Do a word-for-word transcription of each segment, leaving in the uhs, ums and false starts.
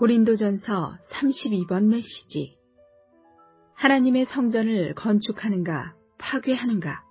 고린도전서 삼십이 번 메시지. 하나님의 성전을 건축하는가 파괴하는가.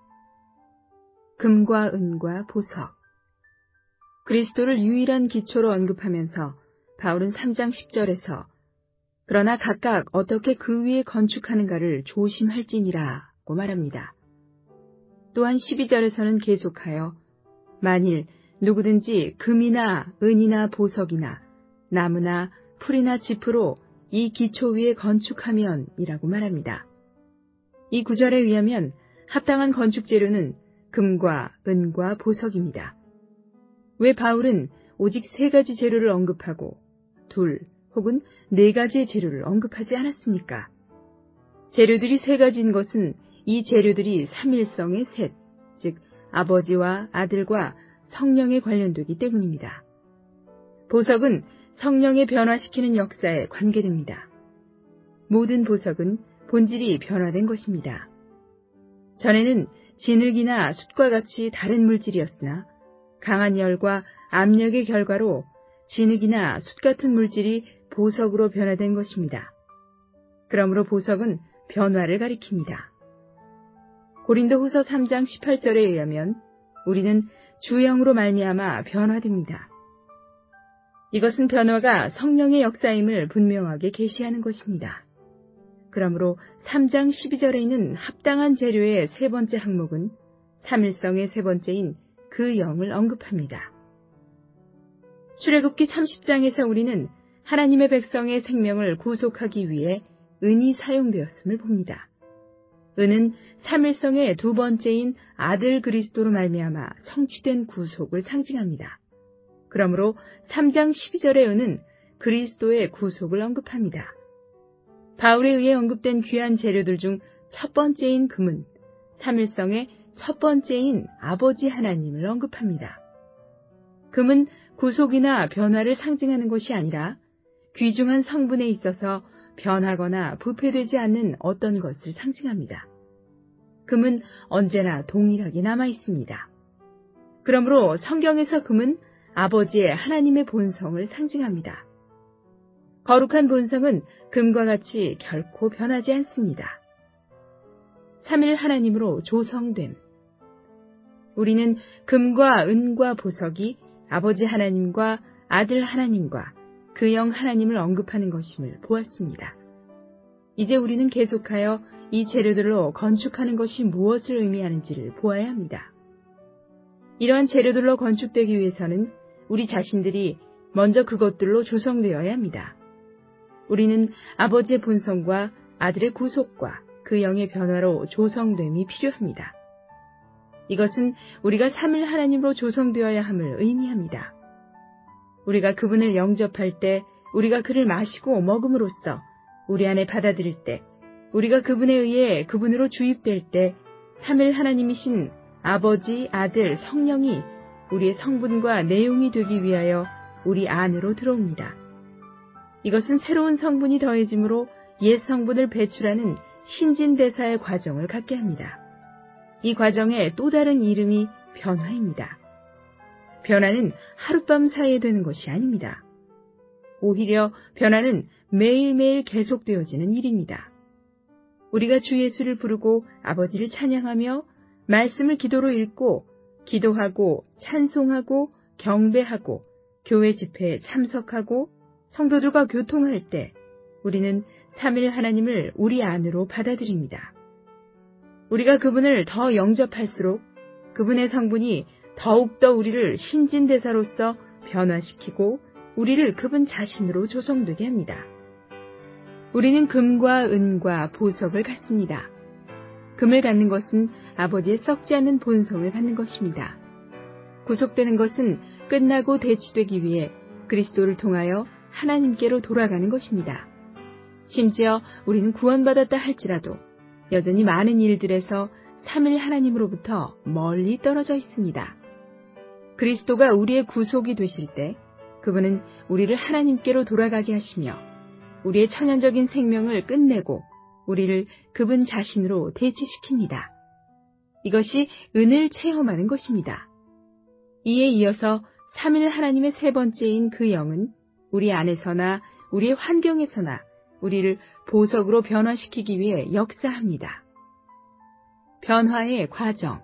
금과 은과 보석. 그리스도를 유일한 기초로 언급하면서 바울은 삼 장 십 절에서 그러나 각각 어떻게 그 위에 건축하는가를 조심할지니라고 말합니다. 또한 십이 절에서는 계속하여 만일 누구든지 금이나 은이나 보석이나 나무나 풀이나 짚으로 이 기초 위에 건축하면 이라고 말합니다. 이 구절에 의하면 합당한 건축 재료는 금과 은과 보석입니다. 왜 바울은 오직 세 가지 재료를 언급하고 둘 혹은 네 가지의 재료를 언급하지 않았습니까? 재료들이 세 가지인 것은 이 재료들이 삼일성의 셋, 즉 아버지와 아들과 성령에 관련되기 때문입니다. 보석은 성령의 변화시키는 역사에 관계됩니다. 모든 보석은 본질이 변화된 것입니다. 전에는 진흙이나 숯과 같이 다른 물질이었으나 강한 열과 압력의 결과로 진흙이나 숯 같은 물질이 보석으로 변화된 것입니다. 그러므로 보석은 변화를 가리킵니다. 고린도후서 삼 장 십팔 절에 의하면 우리는 주영으로 말미암아 변화됩니다. 이것은 변화가 성령의 역사임을 분명하게 계시하는 것입니다. 그러므로 삼 장 십이 절에 있는 합당한 재료의 세 번째 항목은 삼일성의 세 번째인 그 영을 언급합니다. 출애굽기 삼십 장에서 우리는 하나님의 백성의 생명을 구속하기 위해 은이 사용되었음을 봅니다. 은은 삼일성의 두 번째인 아들 그리스도로 말미암아 성취된 구속을 상징합니다. 그러므로 삼 장 십이 절의 은은 그리스도의 구속을 언급합니다. 바울에 의해 언급된 귀한 재료들 중 첫 번째인 금은 삼일성의 첫 번째인 아버지 하나님을 언급합니다. 금은 구속이나 변화를 상징하는 것이 아니라 귀중한 성분에 있어서 변하거나 부패되지 않는 어떤 것을 상징합니다. 금은 언제나 동일하게 남아 있습니다. 그러므로 성경에서 금은 아버지의 하나님의 본성을 상징합니다. 거룩한 본성은 금과 같이 결코 변하지 않습니다. 삼일 하나님으로 조성됨. 우리는 금과 은과 보석이 아버지 하나님과 아들 하나님과 그 영 하나님을 언급하는 것임을 보았습니다. 이제 우리는 계속하여 이 재료들로 건축하는 것이 무엇을 의미하는지를 보아야 합니다. 이러한 재료들로 건축되기 위해서는 우리 자신들이 먼저 그것들로 조성되어야 합니다. 우리는 아버지의 본성과 아들의 구속과 그 영의 변화로 조성됨이 필요합니다. 이것은 우리가 삼일 하나님으로 조성되어야 함을 의미합니다. 우리가 그분을 영접할 때, 우리가 그를 마시고 먹음으로써 우리 안에 받아들일 때, 우리가 그분에 의해 그분으로 주입될 때 삼일 하나님이신 아버지, 아들, 성령이 우리의 성분과 내용이 되기 위하여 우리 안으로 들어옵니다. 이것은 새로운 성분이 더해짐으로 옛 성분을 배출하는 신진대사의 과정을 갖게 합니다. 이 과정의 또 다른 이름이 변화입니다. 변화는 하룻밤 사이에 되는 것이 아닙니다. 오히려 변화는 매일매일 계속되어지는 일입니다. 우리가 주 예수를 부르고 아버지를 찬양하며 말씀을 기도로 읽고 기도하고 찬송하고 경배하고 교회 집회에 참석하고 성도들과 교통할 때 우리는 삼일 하나님을 우리 안으로 받아들입니다. 우리가 그분을 더 영접할수록 그분의 성분이 더욱더 우리를 신진대사로서 변화시키고 우리를 그분 자신으로 조성되게 합니다. 우리는 금과 은과 보석을 갖습니다. 금을 갖는 것은 아버지의 썩지 않는 본성을 갖는 것입니다. 구속되는 것은 끝나고 대치되기 위해 그리스도를 통하여 하나님께로 돌아가는 것입니다. 심지어 우리는 구원받았다 할지라도 여전히 많은 일들에서 삼일 하나님으로부터 멀리 떨어져 있습니다. 그리스도가 우리의 구속이 되실 때 그분은 우리를 하나님께로 돌아가게 하시며 우리의 천연적인 생명을 끝내고 우리를 그분 자신으로 대치시킵니다. 이것이 은을 체험하는 것입니다. 이에 이어서 삼일 하나님의 세 번째인 그 영은 우리 안에서나 우리의 환경에서나 우리를 보석으로 변화시키기 위해 역사합니다. 변화의 과정.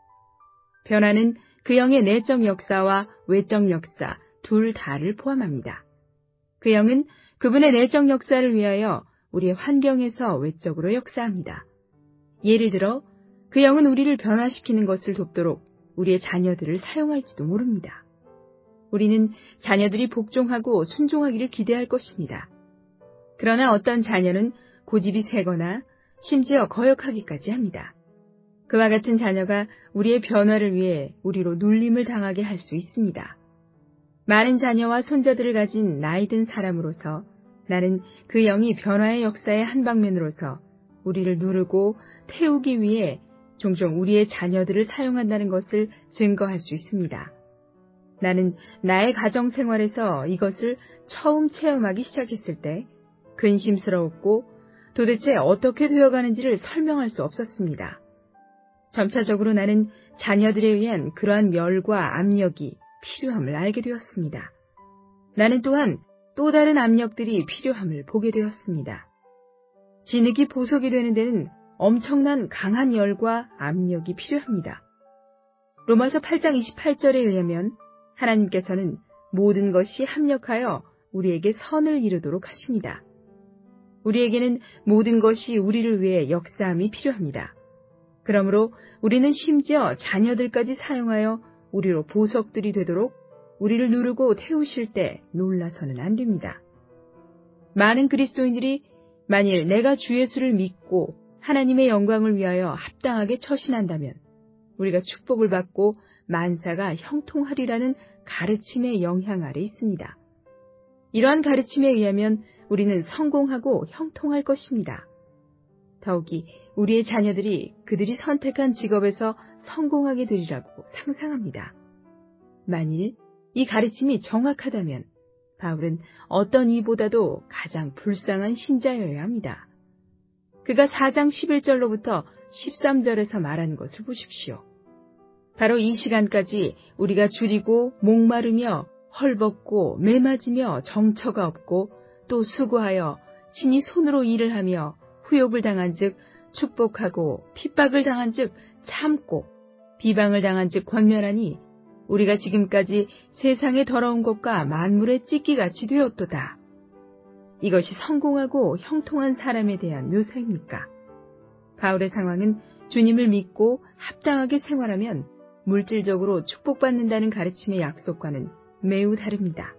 변화는 그 영의 내적 역사와 외적 역사 둘 다를 포함합니다. 그 영은 그분의 내적 역사를 위하여 우리의 환경에서 외적으로 역사합니다. 예를 들어 그 영은 우리를 변화시키는 것을 돕도록 우리의 자녀들을 사용할지도 모릅니다. 우리는 자녀들이 복종하고 순종하기를 기대할 것입니다. 그러나 어떤 자녀는 고집이 세거나 심지어 거역하기까지 합니다. 그와 같은 자녀가 우리의 변화를 위해 우리로 눌림을 당하게 할 수 있습니다. 많은 자녀와 손자들을 가진 나이든 사람으로서 나는 그 영이 변화의 역사의 한 방면으로서 우리를 누르고 태우기 위해 종종 우리의 자녀들을 사용한다는 것을 증거할 수 있습니다. 나는 나의 가정 생활에서 이것을 처음 체험하기 시작했을 때 근심스러웠고 도대체 어떻게 되어가는지를 설명할 수 없었습니다. 점차적으로 나는 자녀들에 의한 그러한 열과 압력이 필요함을 알게 되었습니다. 나는 또한 또 다른 압력들이 필요함을 보게 되었습니다. 진흙이 보석이 되는 데는 엄청난 강한 열과 압력이 필요합니다. 로마서 팔 장 이십팔 절에 의하면 하나님께서는 모든 것이 합력하여 우리에게 선을 이루도록 하십니다. 우리에게는 모든 것이 우리를 위해 역사함이 필요합니다. 그러므로 우리는 심지어 자녀들까지 사용하여 우리로 보석들이 되도록 우리를 누르고 태우실 때 놀라서는 안 됩니다. 많은 그리스도인들이 만일 내가 주 예수를 믿고 하나님의 영광을 위하여 합당하게 처신한다면 우리가 축복을 받고 만사가 형통하리라는 가르침의 영향 아래 있습니다. 이러한 가르침에 의하면 우리는 성공하고 형통할 것입니다. 더욱이 우리의 자녀들이 그들이 선택한 직업에서 성공하게 되리라고 상상합니다. 만일 이 가르침이 정확하다면 바울은 어떤 이보다도 가장 불쌍한 신자여야 합니다. 그가 사 장 십일 절로부터 십삼 절에서 말한 것을 보십시오. 바로 이 시간까지 우리가 줄이고 목마르며 헐벗고 매맞으며 정처가 없고 또 수고하여 친히 손으로 일을 하며 후욕을 당한 즉 축복하고 핍박을 당한 즉 참고 비방을 당한 즉 권면하니 우리가 지금까지 세상의 더러운 것과 만물의 찢기같이 되었도다. 이것이 성공하고 형통한 사람에 대한 묘사입니까? 바울의 상황은 주님을 믿고 합당하게 생활하면 물질적으로 축복받는다는 가르침의 약속과는 매우 다릅니다.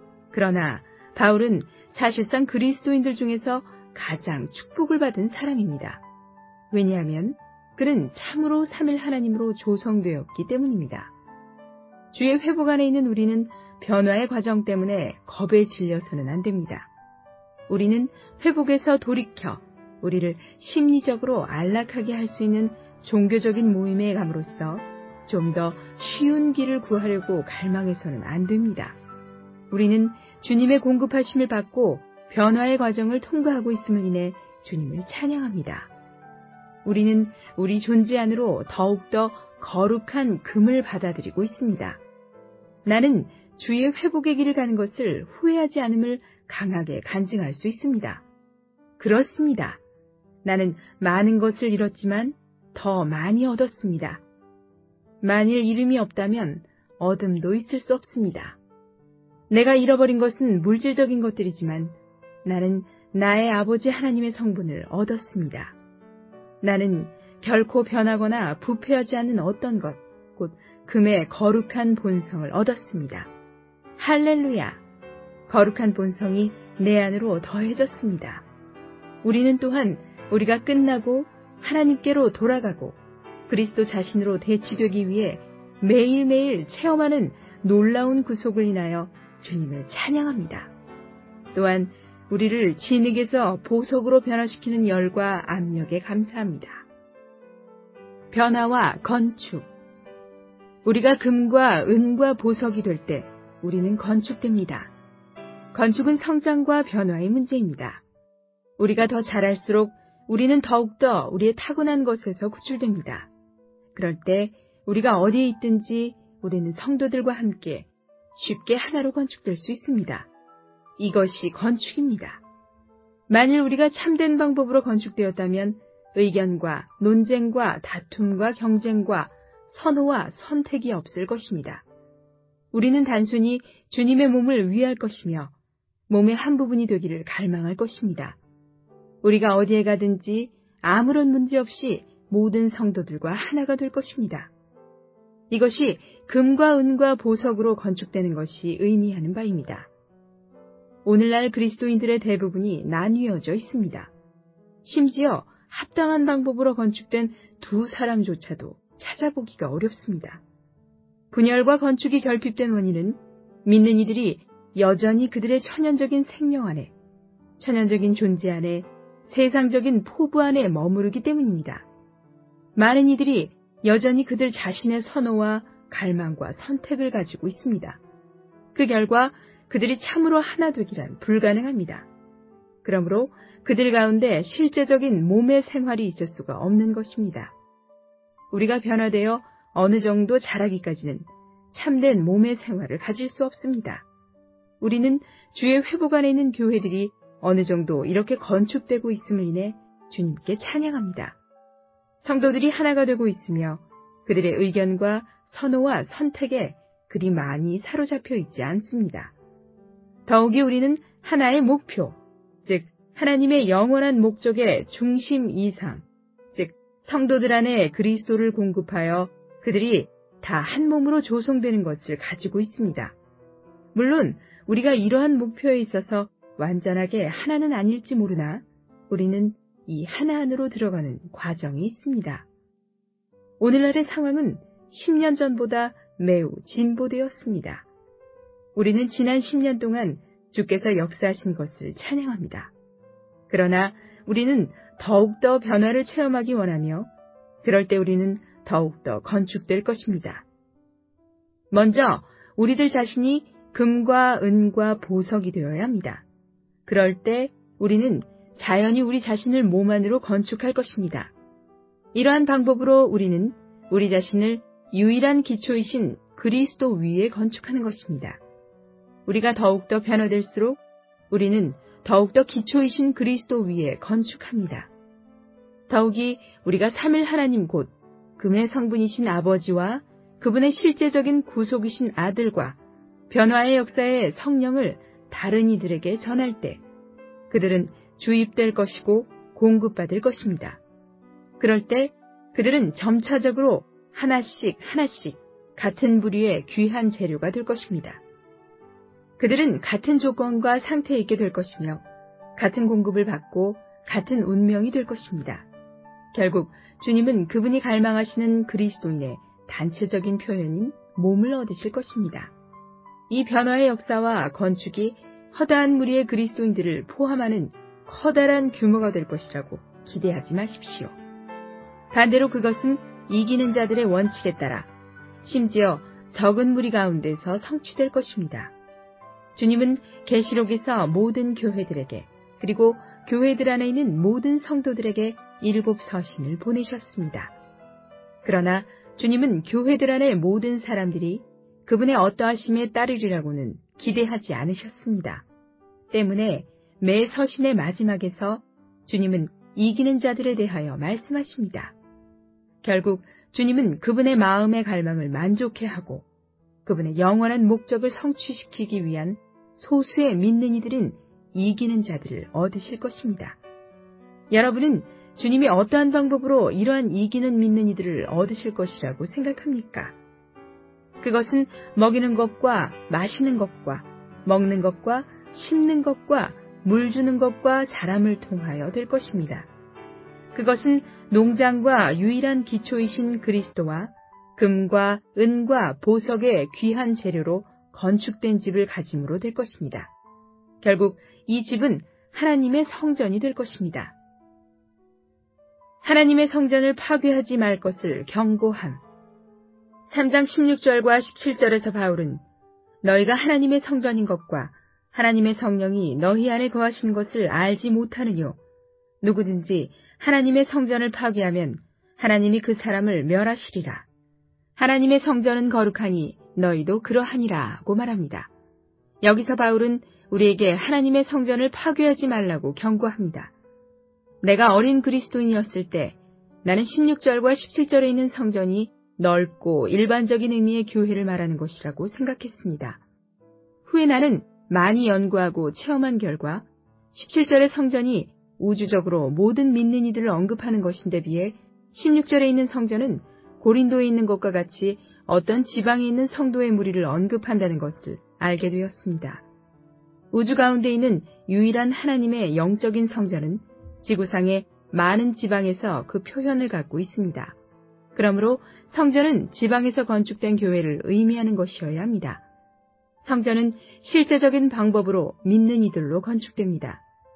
그러나 바울은 사실상 그리스도인들 중에서 가장 축복을 받은 사람입니다. 왜냐하면 그는 참으로 삼일 하나님으로 조성되었기 때문입니다. 주의 회복 안에 있는 우리는 변화의 과정 때문에 겁에 질려서는 안 됩니다. 우리는 회복에서 돌이켜 우리를 심리적으로 안락하게 할 수 있는 종교적인 모임에 감으로써 좀 더 쉬운 길을 구하려고 갈망해서는 안 됩니다. 우리는 주님의 공급하심을 받고 변화의 과정을 통과하고 있음을 인해 주님을 찬양합니다. 우리는 우리 존재 안으로 더욱더 거룩한 금을 받아들이고 있습니다. 나는 주의 회복의 길을 가는 것을 후회하지 않음을 강하게 간증할 수 있습니다. 그렇습니다. 나는 많은 것을 잃었지만 더 많이 얻었습니다. 만일 이름이 없다면 어둠도 있을 수 없습니다. 내가 잃어버린 것은 물질적인 것들이지만 나는 나의 아버지 하나님의 성분을 얻었습니다. 나는 결코 변하거나 부패하지 않는 어떤 것, 곧 금의 거룩한 본성을 얻었습니다. 할렐루야! 거룩한 본성이 내 안으로 더해졌습니다. 우리는 또한 우리가 끝나고 하나님께로 돌아가고 그리스도 자신으로 대치되기 위해 매일매일 체험하는 놀라운 구속을 인하여 주님을 찬양합니다. 또한 우리를 진흙에서 보석으로 변화시키는 열과 압력에 감사합니다. 변화와 건축. 우리가 금과 은과 보석이 될 때 우리는 건축됩니다. 건축은 성장과 변화의 문제입니다. 우리가 더 자랄수록 우리는 더욱더 우리의 타고난 것에서 구출됩니다. 그럴 때 우리가 어디에 있든지 우리는 성도들과 함께 쉽게 하나로 건축될 수 있습니다. 이것이 건축입니다. 만일 우리가 참된 방법으로 건축되었다면 의견과 논쟁과 다툼과 경쟁과 선호와 선택이 없을 것입니다. 우리는 단순히 주님의 몸을 위할 것이며 몸의 한 부분이 되기를 갈망할 것입니다. 우리가 어디에 가든지 아무런 문제 없이 모든 성도들과 하나가 될 것입니다. 이것이 금과 은과 보석으로 건축되는 것이 의미하는 바입니다. 오늘날 그리스도인들의 대부분이 나뉘어져 있습니다. 심지어 합당한 방법으로 건축된 두 사람조차도 찾아보기가 어렵습니다. 분열과 건축이 결핍된 원인은 믿는 이들이 여전히 그들의 천연적인 생명 안에, 천연적인 존재 안에, 세상적인 포부 안에 머무르기 때문입니다. 많은 이들이 여전히 그들 자신의 선호와 갈망과 선택을 가지고 있습니다. 그 결과 그들이 참으로 하나 되기란 불가능합니다. 그러므로 그들 가운데 실제적인 몸의 생활이 있을 수가 없는 것입니다. 우리가 변화되어 어느 정도 자라기까지는 참된 몸의 생활을 가질 수 없습니다. 우리는 주의 회복 안에 있는 교회들이 어느 정도 이렇게 건축되고 있음을 인해 주님께 찬양합니다. 성도들이 하나가 되고 있으며 그들의 의견과 선호와 선택에 그리 많이 사로잡혀 있지 않습니다. 더욱이 우리는 하나의 목표, 즉 하나님의 영원한 목적의 중심 이상, 즉 성도들 안에 그리스도를 공급하여 그들이 다 한 몸으로 조성되는 것을 가지고 있습니다. 물론 우리가 이러한 목표에 있어서 완전하게 하나는 아닐지 모르나 우리는 이 하나 안으로 들어가는 과정이 있습니다. 오늘날의 상황은 십 년 전보다 매우 진보되었습니다. 우리는 지난 십 년 동안 주께서 역사하신 것을 찬양합니다. 그러나 우리는 더욱더 변화를 체험하기 원하며 그럴 때 우리는 더욱더 건축될 것입니다. 먼저 우리들 자신이 금과 은과 보석이 되어야 합니다. 그럴 때 우리는 자연히 우리 자신을 몸 안으로 건축할 것입니다. 이러한 방법으로 우리는 우리 자신을 유일한 기초이신 그리스도 위에 건축하는 것입니다. 우리가 더욱더 변화될수록 우리는 더욱더 기초이신 그리스도 위에 건축합니다. 더욱이 우리가 삼일 하나님 곧 금의 성분이신 아버지와 그분의 실제적인 구속이신 아들과 변화의 역사의 성령을 다른 이들에게 전할 때 그들은 주입될 것이고 공급받을 것입니다. 그럴 때 그들은 점차적으로 하나씩 하나씩 같은 부류의 귀한 재료가 될 것입니다. 그들은 같은 조건과 상태에 있게 될 것이며 같은 공급을 받고 같은 운명이 될 것입니다. 결국 주님은 그분이 갈망하시는 그리스도인의 단체적인 표현인 몸을 얻으실 것입니다. 이 변화의 역사와 건축이 허다한 무리의 그리스도인들을 포함하는 커다란 규모가 될 것이라고 기대하지 마십시오. 반대로 그것은 이기는 자들의 원칙에 따라 심지어 적은 무리 가운데서 성취될 것입니다. 주님은 계시록에서 모든 교회들에게 그리고 교회들 안에 있는 모든 성도들에게 일곱 서신을 보내셨습니다. 그러나 주님은 교회들 안의 모든 사람들이 그분의 어떠하심에 따르리라고는 기대하지 않으셨습니다. 때문에 매 서신의 마지막에서 주님은 이기는 자들에 대하여 말씀하십니다. 결국 주님은 그분의 마음의 갈망을 만족해 하고 그분의 영원한 목적을 성취시키기 위한 소수의 믿는 이들인 이기는 자들을 얻으실 것입니다. 여러분은 주님이 어떠한 방법으로 이러한 이기는 믿는 이들을 얻으실 것이라고 생각합니까? 그것은 먹이는 것과 마시는 것과 먹는 것과 심는 것과 물 주는 것과 자람을 통하여 될 것입니다. 그것은 농장과 유일한 기초이신 그리스도와 금과 은과 보석의 귀한 재료로 건축된 집을 가짐으로 될 것입니다. 결국 이 집은 하나님의 성전이 될 것입니다. 하나님의 성전을 파괴하지 말 것을 경고함. 삼 장 십육 절과 십칠 절에서 바울은 너희가 하나님의 성전인 것과 하나님의 성령이 너희 안에 거하시는 것을 알지 못하느뇨. 누구든지 하나님의 성전을 파괴하면 하나님이 그 사람을 멸하시리라. 하나님의 성전은 거룩하니 너희도 그러하니라고 말합니다. 여기서 바울은 우리에게 하나님의 성전을 파괴하지 말라고 경고합니다. 내가 어린 그리스도인이었을 때 나는 십육 절과 십칠 절에 있는 성전이 넓고 일반적인 의미의 교회를 말하는 것이라고 생각했습니다. 후에 나는 많이 연구하고 체험한 결과 십칠 절의 성전이 우주적으로 모든 믿는 이들을 언급하는 것인데 비해 십육 절에 있는 성전은 고린도에 있는 것과 같이 어떤 지방에 있는 성도의 무리를 언급한다는 것을 알게 되었습니다. 우주 가운데 있는 유일한 하나님의 영적인 성전은 지구상의 많은 지방에서 그 표현을 갖고 있습니다. 그러므로 성전은 지방에서 건축된 교회를 의미하는 것이어야 합니다. 성전은 실제적인 방법으로 믿는 이들로 건축됩니다.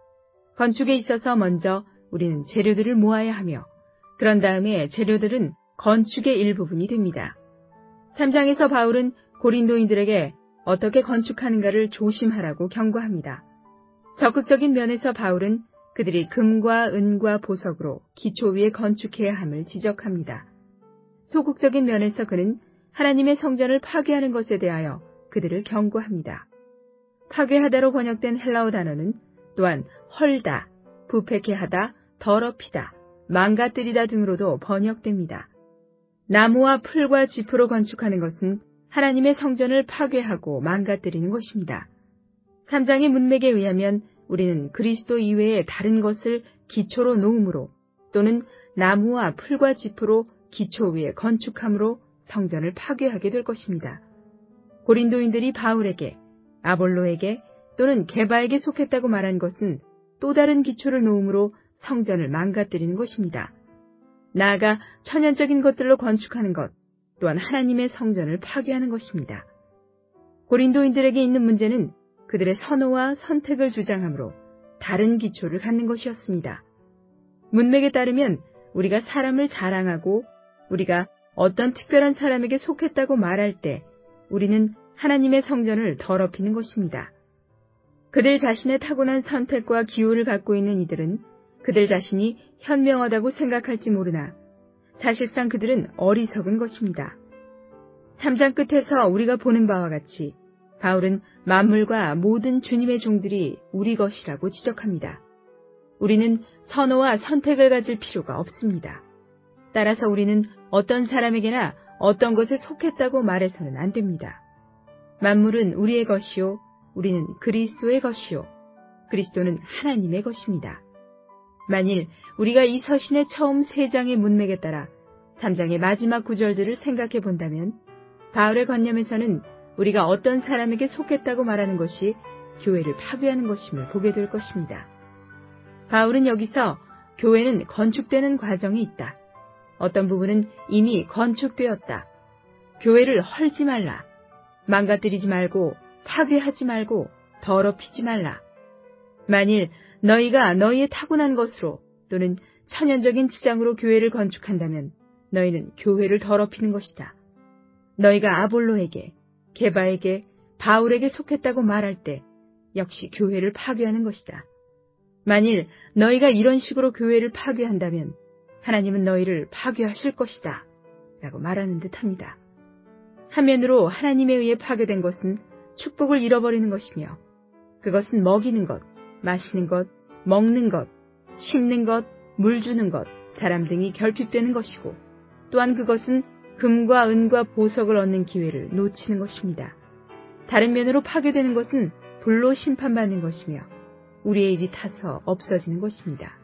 건축에 있어서 먼저 우리는 재료들을 모아야 하며 그런 다음에 재료들은 건축의 일부분이 됩니다. 삼 장에서 바울은 고린도인들에게 어떻게 건축하는가를 조심하라고 경고합니다. 적극적인 면에서 바울은 그들이 금과 은과 보석으로 기초 위에 건축해야 함을 지적합니다. 소극적인 면에서 그는 하나님의 성전을 파괴하는 것에 대하여 그들을 경고합니다. 파괴하다로 번역된 헬라어 단어는 또한 헐다, 부패케 하다, 더럽히다, 망가뜨리다 등으로도 번역됩니다. 나무와 풀과 짚으로 건축하는 것은 하나님의 성전을 파괴하고 망가뜨리는 것입니다. 삼 장의 문맥에 의하면 우리는 그리스도 이외의 다른 것을 기초로 놓음으로 또는 나무와 풀과 짚으로 기초 위에 건축함으로 성전을 파괴하게 될 것입니다. 고린도인들이 바울에게, 아볼로에게 또는 게바에게 속했다고 말한 것은 또 다른 기초를 놓음으로 성전을 망가뜨리는 것입니다. 나아가 천연적인 것들로 건축하는 것, 또한 하나님의 성전을 파괴하는 것입니다. 고린도인들에게 있는 문제는 그들의 선호와 선택을 주장하므로 다른 기초를 갖는 것이었습니다. 문맥에 따르면 우리가 사람을 자랑하고 우리가 어떤 특별한 사람에게 속했다고 말할 때 우리는 하나님의 성전을 더럽히는 것입니다. 그들 자신의 타고난 선택과 기호를 갖고 있는 이들은 그들 자신이 현명하다고 생각할지 모르나 사실상 그들은 어리석은 것입니다. 삼 장 끝에서 우리가 보는 바와 같이 바울은 만물과 모든 주님의 종들이 우리 것이라고 지적합니다. 우리는 선호와 선택을 가질 필요가 없습니다. 따라서 우리는 어떤 사람에게나 어떤 것에 속했다고 말해서는 안 됩니다. 만물은 우리의 것이요, 우리는 그리스도의 것이요, 그리스도는 하나님의 것입니다. 만일 우리가 이 서신의 처음 세 장의 문맥에 따라 삼 장의 마지막 구절들을 생각해 본다면 바울의 관념에서는 우리가 어떤 사람에게 속했다고 말하는 것이 교회를 파괴하는 것임을 보게 될 것입니다. 바울은 여기서 교회는 건축되는 과정이 있다. 어떤 부분은 이미 건축되었다. 교회를 헐지 말라. 망가뜨리지 말고 파괴하지 말고 더럽히지 말라. 만일 너희가 너희의 타고난 것으로 또는 천연적인 치장으로 교회를 건축한다면 너희는 교회를 더럽히는 것이다. 너희가 아볼로에게, 게바에게, 바울에게 속했다고 말할 때 역시 교회를 파괴하는 것이다. 만일 너희가 이런 식으로 교회를 파괴한다면 하나님은 너희를 파괴하실 것이다. 라고 말하는 듯합니다. 한면으로 하나님에 의해 파괴된 것은 축복을 잃어버리는 것이며 그것은 먹이는 것, 마시는 것, 먹는 것, 심는 것, 물 주는 것, 사람 등이 결핍되는 것이고 또한 그것은 금과 은과 보석을 얻는 기회를 놓치는 것입니다. 다른 면으로 파괴되는 것은 불로 심판받는 것이며 우리의 일이 타서 없어지는 것입니다.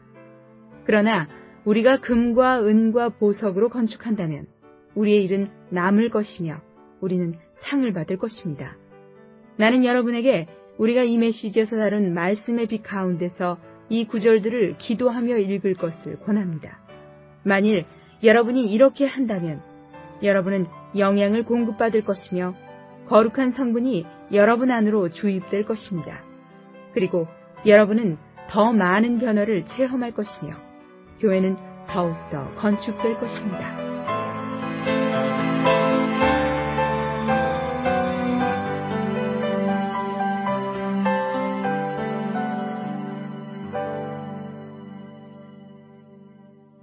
그러나 우리가 금과 은과 보석으로 건축한다면 우리의 일은 남을 것이며 우리는 상을 받을 것입니다. 나는 여러분에게 우리가 이 메시지에서 다룬 말씀의 빛 가운데서 이 구절들을 기도하며 읽을 것을 권합니다. 만일 여러분이 이렇게 한다면 여러분은 영양을 공급받을 것이며 거룩한 성분이 여러분 안으로 주입될 것입니다. 그리고 여러분은 더 많은 변화를 체험할 것이며 교회는 더욱더 건축될 것입니다.